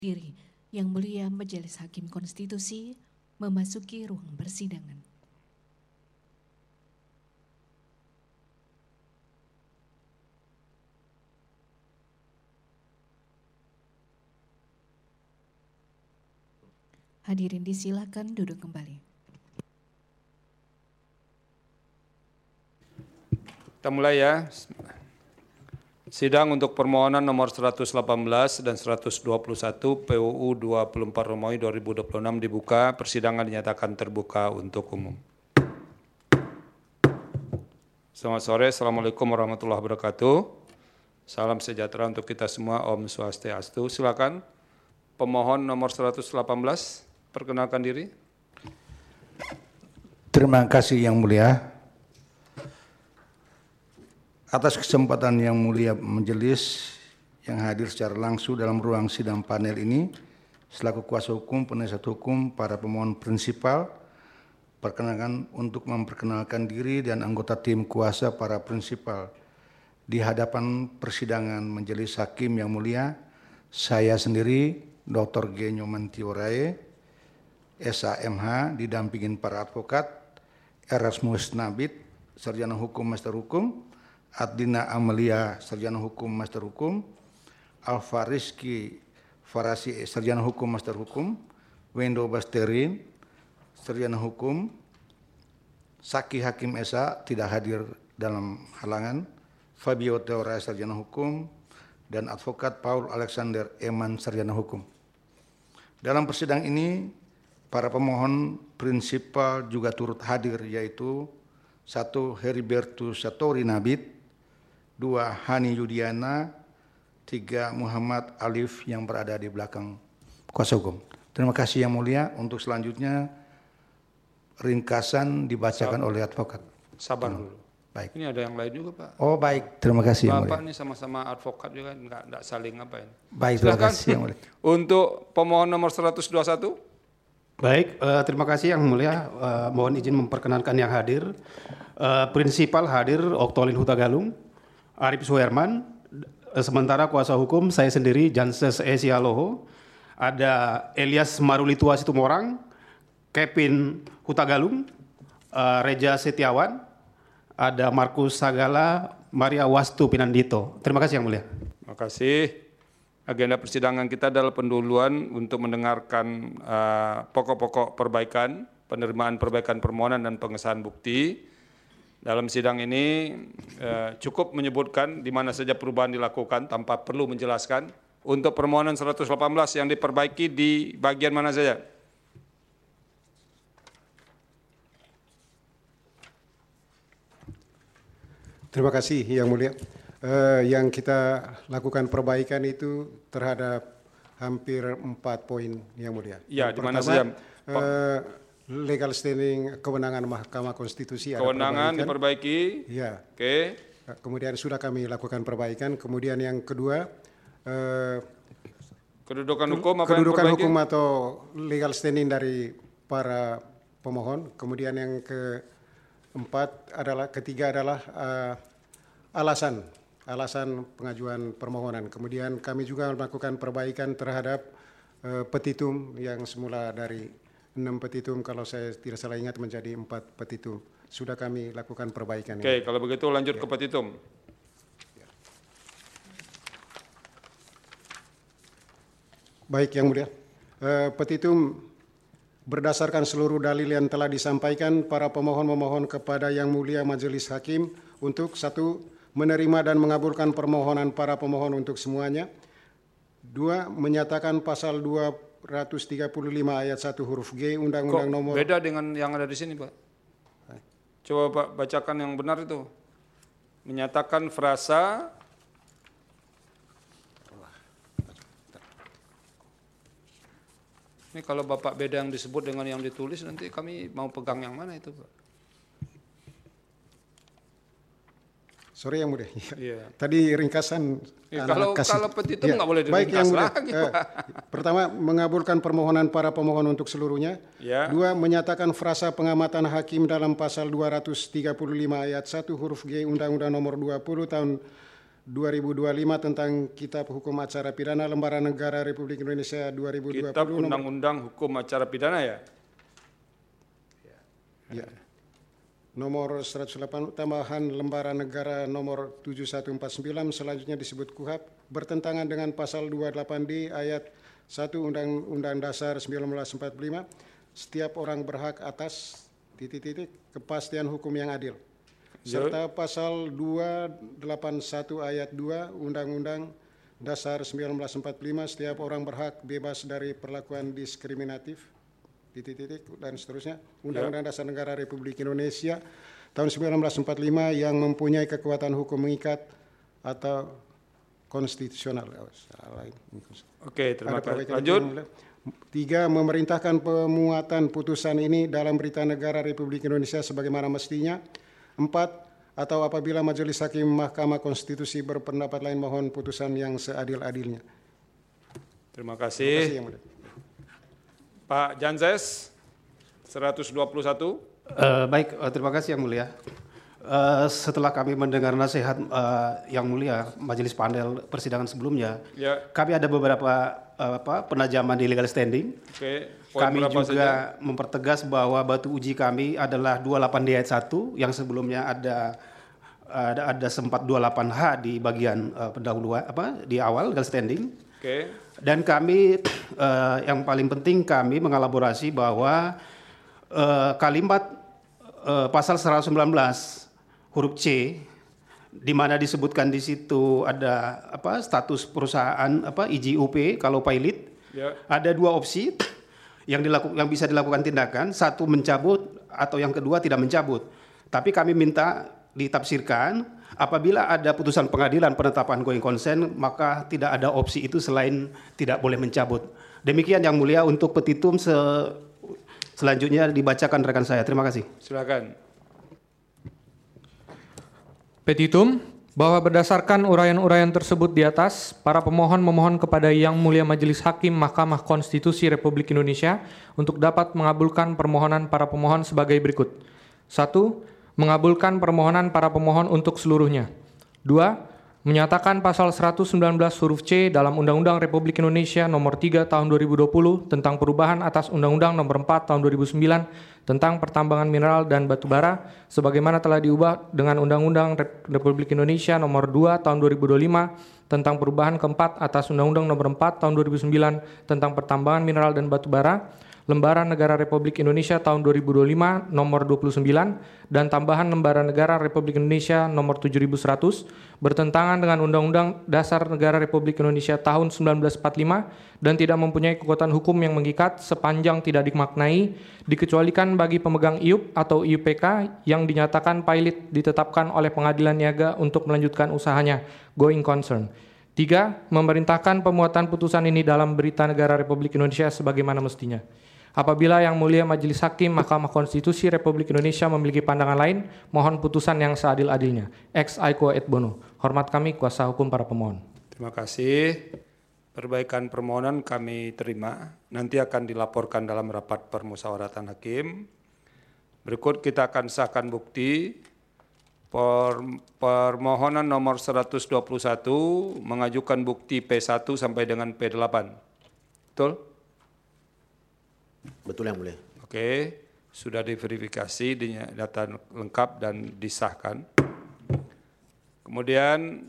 Diri Yang Mulia Majelis Hakim Konstitusi memasuki ruang persidangan. Hadirin disilakan duduk kembali. Kita mulai ya. Sidang untuk permohonan nomor 118 dan 121 PUU 24 Romawi 2026 dibuka. Persidangan dinyatakan terbuka untuk umum. Selamat sore, Assalamualaikum warahmatullahi wabarakatuh. Salam sejahtera untuk kita semua, Om Swastiastu. Silakan pemohon nomor 118, perkenalkan diri. Terima kasih Yang Mulia. Atas kesempatan Yang Mulia Majelis yang hadir secara langsung dalam ruang sidang panel ini, selaku kuasa hukum, penasihat hukum, para pemohon prinsipal, perkenalkan untuk memperkenalkan diri dan anggota tim kuasa para prinsipal. Di hadapan persidangan Majelis Hakim Yang Mulia, saya sendiri, Dr. G. Nyoman-Tiorae, SAMH, didampingin para advokat, Erasmus Nabit, Sarjana Hukum Master Hukum, Adina Amelia, Sarjana Hukum Master Hukum, Alfa Rizky Farasi, Sarjana Hukum Master Hukum, Wendo Basterin, Sarjana Hukum, Saki Hakim Esa tidak hadir dalam halangan, Fabio Teora, Sarjana Hukum, dan Advokat Paul Alexander Eman, Sarjana Hukum. Dalam persidangan ini, para pemohon prinsipal juga turut hadir, yaitu 1. Heribertus Satori Nabit, 2. Hani Yudiana, 3. Muhammad Alif yang berada di belakang kuasa hukum. Terima kasih Yang Mulia. Untuk selanjutnya ringkasan dibacakan oleh advokat. Sabar dulu. Baik. Ini ada yang lain juga Pak. Oh baik, terima kasih Yang Mulia. Bapak ini sama-sama advokat juga, enggak saling ngapain. Baik, terima kasih Yang Mulia. Untuk pemohon nomor 121. Baik, terima kasih Yang Mulia. Mohon izin memperkenalkan yang hadir. Prinsipal hadir Oktolin Hutagalung, Arif Suherman, sementara kuasa hukum saya sendiri Janses Esialoho, ada Elias Marulitua Situmorang, Kevin Hutagalung, Reja Setiawan, ada Markus Sagala, Maria Wastu Pinandito. Terima kasih Yang Mulia. Terima kasih. Agenda persidangan kita adalah pendahuluan untuk mendengarkan pokok-pokok perbaikan, penerimaan perbaikan permohonan dan pengesahan bukti. Dalam sidang ini cukup menyebutkan di mana saja perubahan dilakukan tanpa perlu menjelaskan. Untuk permohonan 118 yang diperbaiki di bagian mana saja? Terima kasih Yang Mulia. Yang kita lakukan perbaikan itu terhadap hampir 4 poin Yang Mulia. Ya, di mana saja? Legal standing kewenangan Mahkamah Konstitusi. Kewenangan diperbaiki. Ya. Oke. Kemudian sudah kami lakukan perbaikan. Kemudian yang kedua, kedudukan hukum apa kedudukan yang diperbaiki? hukum atau legal standing dari para pemohon. Kemudian yang ketiga adalah alasan pengajuan permohonan. Kemudian kami juga melakukan perbaikan terhadap petitum yang semula dari 6 petitum, kalau saya tidak salah ingat menjadi 4 petitum. Sudah kami lakukan perbaikan. Oke, kalau begitu lanjut ke petitum. Baik Yang Mulia. Petitum berdasarkan seluruh dalil yang telah disampaikan para pemohon memohon kepada Yang Mulia Majelis Hakim untuk 1. Menerima dan mengabulkan permohonan para pemohon untuk semuanya. 2. Menyatakan pasal 235 ayat 1 huruf G Undang-Undang nomor... Beda dengan yang ada di sini Pak. Coba Pak bacakan yang benar itu. Menyatakan frasa... Ini kalau Bapak beda yang disebut dengan yang ditulis, nanti kami mau pegang yang mana itu Pak? Sorry Yang Mulia. Iya. Tadi ringkasan. Ya, kalau petitum nggak boleh Baik diringkas Yang Mulia. lagi. Pertama, mengabulkan permohonan para pemohon untuk seluruhnya. Ya. 2. Menyatakan frasa pengamatan hakim dalam pasal 235 ayat 1 huruf G Undang-Undang nomor 20 tahun 2025 tentang Kitab Hukum Acara Pidana Lembaran Negara Republik Indonesia 2020. Kitab Undang-Undang Hukum Acara Pidana ya? Ya. Nomor 108 tambahan Lembaran Negara nomor 7149 selanjutnya disebut KUHAP bertentangan dengan pasal 28D ayat 1 Undang-Undang Dasar 1945. Setiap orang berhak atas ... kepastian hukum yang adil. Serta pasal 281 ayat 2 Undang-Undang Dasar 1945 setiap orang berhak bebas dari perlakuan diskriminatif ... dan seterusnya. Undang-Undang Dasar Negara Republik Indonesia tahun 1945 yang mempunyai kekuatan hukum mengikat atau konstitusional. Oke, terima kasih. Lanjut. 3. Memerintahkan pemuatan putusan ini dalam Berita Negara Republik Indonesia sebagaimana mestinya. 4. Atau apabila Majelis Hakim Mahkamah Konstitusi berpendapat lain mohon putusan yang seadil-adilnya. Terima kasih. Pak Janzes, 121. Baik, terima kasih Yang Mulia. Setelah kami mendengar nasihat Yang Mulia Majelis Panel persidangan sebelumnya, kami ada beberapa penajaman di legal standing. Kami juga mempertegas bahwa batu uji kami adalah 28D ayat 1 yang sebelumnya ada sempat 28H di bagian pendahuluan di awal legal standing. Dan kami yang paling penting kami mengelaborasi bahwa kalimat pasal 119 huruf C di mana disebutkan di situ ada status perusahaan IJUP kalau pilot. Ada dua opsi yang bisa dilakukan tindakan, satu mencabut atau yang kedua tidak mencabut. Tapi kami minta ditafsirkan apabila ada putusan pengadilan penetapan going concern maka tidak ada opsi itu selain tidak boleh mencabut. Demikian Yang Mulia untuk petitum selanjutnya dibacakan rekan saya. Terima kasih. Silakan. Petitum bahwa berdasarkan uraian-uraian tersebut di atas, para pemohon memohon kepada Yang Mulia Majelis Hakim Mahkamah Konstitusi Republik Indonesia untuk dapat mengabulkan permohonan para pemohon sebagai berikut. 1. Mengabulkan permohonan para pemohon untuk seluruhnya. 2. Menyatakan pasal 119 huruf C dalam Undang-Undang Republik Indonesia Nomor 3 Tahun 2020 tentang perubahan atas Undang-Undang Nomor 4 Tahun 2009 tentang pertambangan mineral dan batu bara sebagaimana telah diubah dengan Undang-Undang Republik Indonesia Nomor 2 Tahun 2025 tentang perubahan keempat atas Undang-Undang Nomor 4 Tahun 2009 tentang pertambangan mineral dan batu bara, Lembaran Negara Republik Indonesia tahun 2025 nomor 29 dan tambahan Lembaran Negara Republik Indonesia nomor 7100 bertentangan dengan Undang-Undang Dasar Negara Republik Indonesia tahun 1945 dan tidak mempunyai kekuatan hukum yang mengikat sepanjang tidak dimaknai dikecualikan bagi pemegang IUP atau IUPK yang dinyatakan pilot ditetapkan oleh pengadilan niaga untuk melanjutkan usahanya going concern. 3. Memerintahkan pemuatan putusan ini dalam Berita Negara Republik Indonesia sebagaimana mestinya. Apabila Yang Mulia Majelis Hakim Mahkamah Konstitusi Republik Indonesia memiliki pandangan lain, mohon putusan yang seadil-adilnya. Ex aequo et bono. Hormat kami, kuasa hukum para pemohon. Terima kasih. Perbaikan permohonan kami terima. Nanti akan dilaporkan dalam rapat permusyawaratan hakim. Berikut kita akan sahkan bukti. Permohonan nomor 121 mengajukan bukti P1 sampai dengan P8. Betul? Betul Yang Mulia. Oke, sudah diverifikasi, data lengkap dan disahkan. Kemudian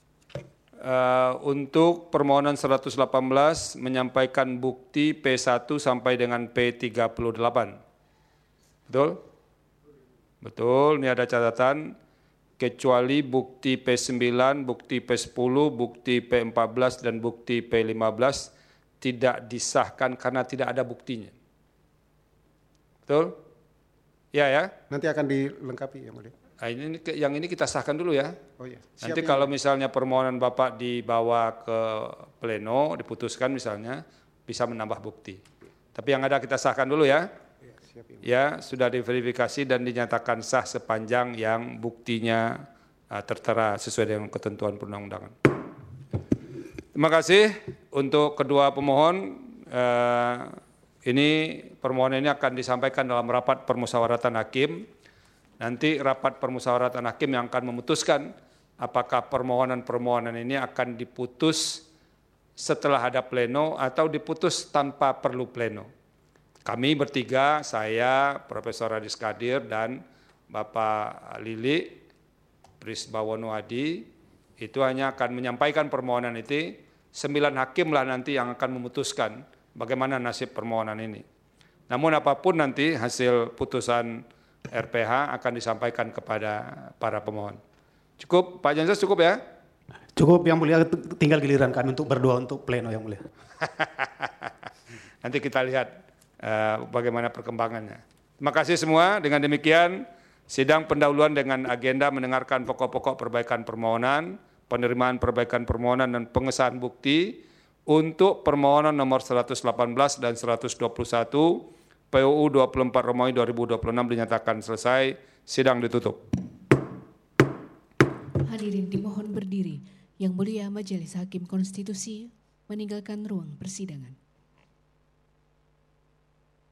untuk permohonan 118 menyampaikan bukti P1 sampai dengan P38. Betul? Betul, ini ada catatan kecuali bukti P9, bukti P10, bukti P14 dan bukti P15 tidak disahkan karena tidak ada buktinya. Betul? Ya. Nanti akan dilengkapi Yang Mulia. Nah, yang ini kita sahkan dulu ya. Oh iya. Nanti kalau misalnya permohonan Bapak dibawa ke pleno, diputuskan misalnya, bisa menambah bukti. Tapi yang ada kita sahkan dulu ya. Ya, sudah diverifikasi dan dinyatakan sah sepanjang yang buktinya tertera sesuai dengan ketentuan perundang-undangan. Terima kasih untuk kedua pemohon. Ini permohonan ini akan disampaikan dalam rapat permusyawaratan hakim. Nanti rapat permusyawaratan hakim yang akan memutuskan apakah permohonan-permohonan ini akan diputus setelah ada pleno atau diputus tanpa perlu pleno. Kami bertiga, saya, Profesor Radis Kadir, dan Bapak Lili Prisbawono Adi, itu hanya akan menyampaikan permohonan itu. 9 hakim lah nanti yang akan memutuskan bagaimana nasib permohonan ini. Namun apapun nanti hasil putusan RPH akan disampaikan kepada para pemohon. Cukup, Pak Jansas, cukup ya? Cukup, Yang Mulia, tinggal giliran kami untuk berdoa untuk pleno, Yang Mulia. Nanti kita lihat bagaimana perkembangannya. Terima kasih semua. Dengan demikian, sidang pendahuluan dengan agenda mendengarkan pokok-pokok perbaikan permohonan, penerimaan perbaikan permohonan dan pengesahan bukti untuk permohonan nomor 118 dan 121 PUU 24 Romawi 2026 dinyatakan selesai. Sidang ditutup. Hadirin dimohon berdiri. Yang Mulia Majelis Hakim Konstitusi meninggalkan ruang persidangan.